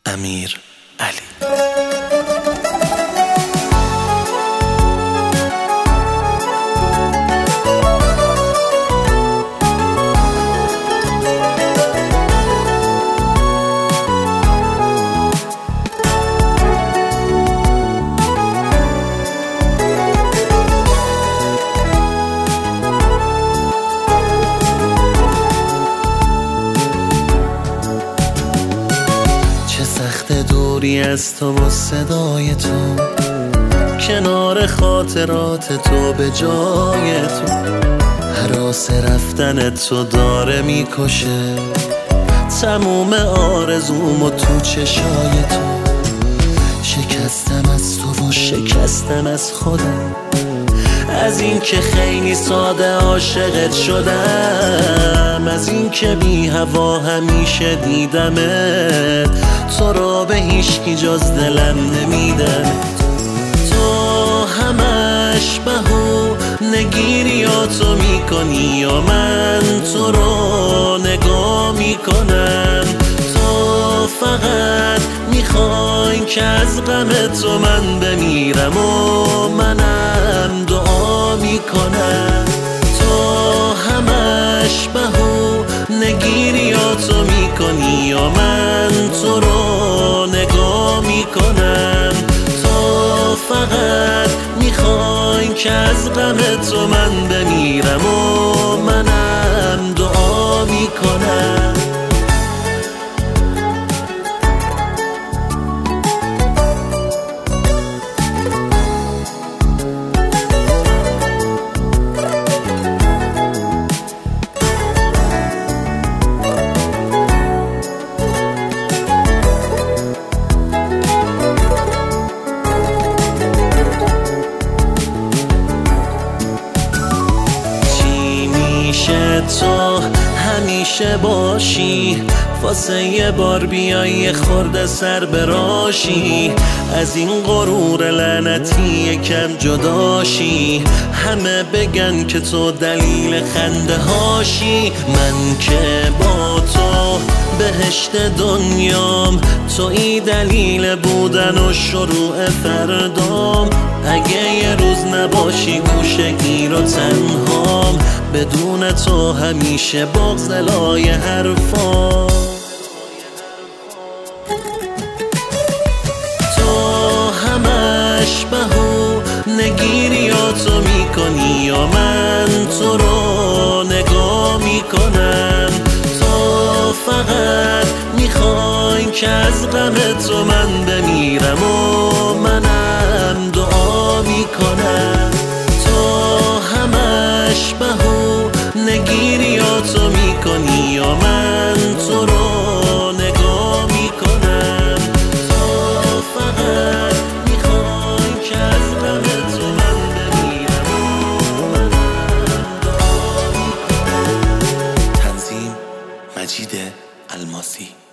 امیر علی. دوری از تو و صدای تو، کنار خاطرات تو به جای تو، هراس رفتن تو داره میکشه تموم آرزومو تو چشای تو. شکستم از تو و شکستم از خودم، از این که خیلی ساده عاشقت شدم، از این که بی هوا همیشه دیدمت، تو را به هیچکی جز دلم نمیدم. تو همش بهونگیری یا تو میکنی یا من تو رو نگاه میکنم. تو فقط میخوای که از غم تو من بمیرم و منم دعا میکنم. تو همش بهونگیری یا تو میکنی یا من تو رو نگاه میکنم. تو فقط میخوای که از غم تو من بمیرم و منم دعا میکنم. تو همیشه باشی، واسه یه بار بیای خورده سر براشی، از این غرور لعنتی یکم جداشی، همه بگن که تو دلیل خنده هاشی. من که با تو بهشت دنیام، تویی دلیل بودن و شروع فردام. اگه یه روز نباشی گوشگیر و تنهام، بدون تو همیشه بغض‌لای حرفام. تو همش بهونگیری یا تو میکنی یا من تو رو نگاه میکنم. تو فقط میخوای که از غم تو من بمیرم و منم دعا میکنم. تو همش بهونگیری یا تو میکنی یا من تو رو نگاه میکنم. تو فقط میخوای که از غم تو من بمیرم و منم دعا میکنم. تنظیم مجید الماسی.